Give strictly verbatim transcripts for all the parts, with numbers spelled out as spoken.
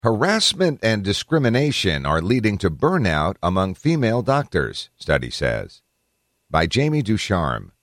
Harassment and discrimination are leading to burnout among female doctors, study says. By Jamie Ducharme.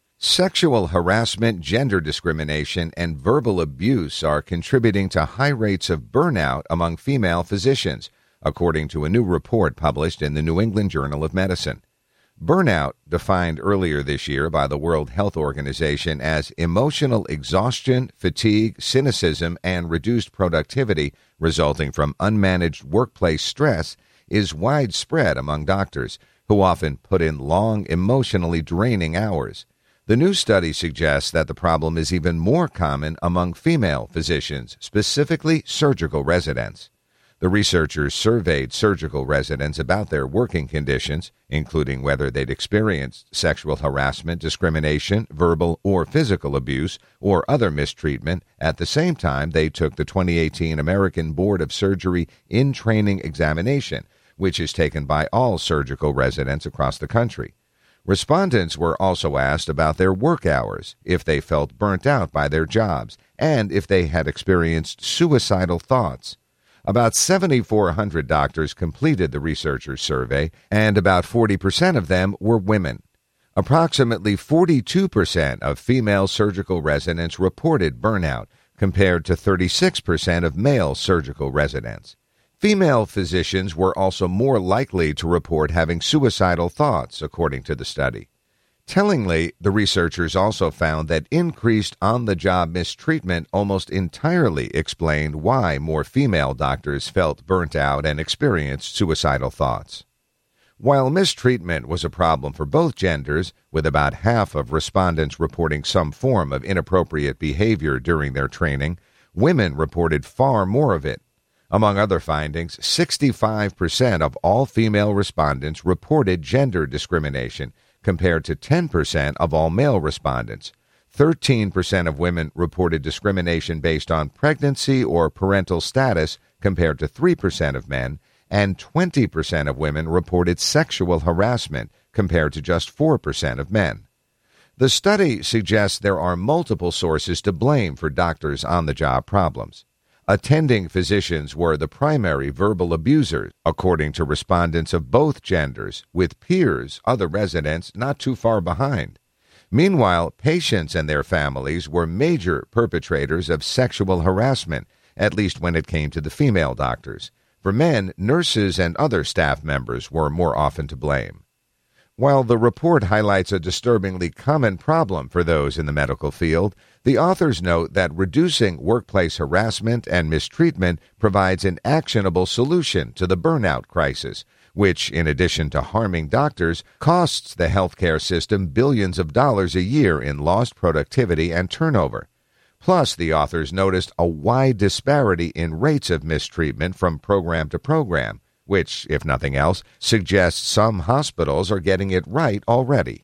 Sexual harassment, gender discrimination, and verbal abuse are contributing to high rates of burnout among female physicians, according to a new report published in the New England Journal of Medicine. Burnout, defined earlier this year by the World Health Organization as emotional exhaustion, fatigue, cynicism, and reduced productivity resulting from unmanaged workplace stress, is widespread among doctors, who often put in long, emotionally draining hours. The new study suggests that the problem is even more common among female physicians, specifically surgical residents. The researchers surveyed surgical residents about their working conditions, including whether they'd experienced sexual harassment, discrimination, verbal or physical abuse, or other mistreatment. At the same time, they took the twenty eighteen American Board of Surgery in-training examination, which is taken by all surgical residents across the country. Respondents were also asked about their work hours, if they felt burnt out by their jobs, and if they had experienced suicidal thoughts. About seven thousand four hundred doctors completed the researchers' survey, and about forty percent of them were women. Approximately forty-two percent of female surgical residents reported burnout, compared to thirty-six percent of male surgical residents. Female physicians were also more likely to report having suicidal thoughts, according to the study. Tellingly, the researchers also found that increased on-the-job mistreatment almost entirely explained why more female doctors felt burnt out and experienced suicidal thoughts. While mistreatment was a problem for both genders, with about half of respondents reporting some form of inappropriate behavior during their training, women reported far more of it. Among other findings, sixty-five percent of all female respondents reported gender discrimination, compared to ten percent of all male respondents. thirteen percent of women reported discrimination based on pregnancy or parental status, compared to three percent of men, and twenty percent of women reported sexual harassment, compared to just four percent of men. The study suggests there are multiple sources to blame for doctors' on-the-job problems. Attending physicians were the primary verbal abusers, according to respondents of both genders, with peers, other residents, not too far behind. Meanwhile, patients and their families were major perpetrators of sexual harassment, at least when it came to the female doctors. For men, nurses and other staff members were more often to blame. While the report highlights a disturbingly common problem for those in the medical field, the authors note that reducing workplace harassment and mistreatment provides an actionable solution to the burnout crisis, which, in addition to harming doctors, costs the healthcare system billions of dollars a year in lost productivity and turnover. Plus, the authors noticed a wide disparity in rates of mistreatment from program to program, which, if nothing else, suggests some hospitals are getting it right already.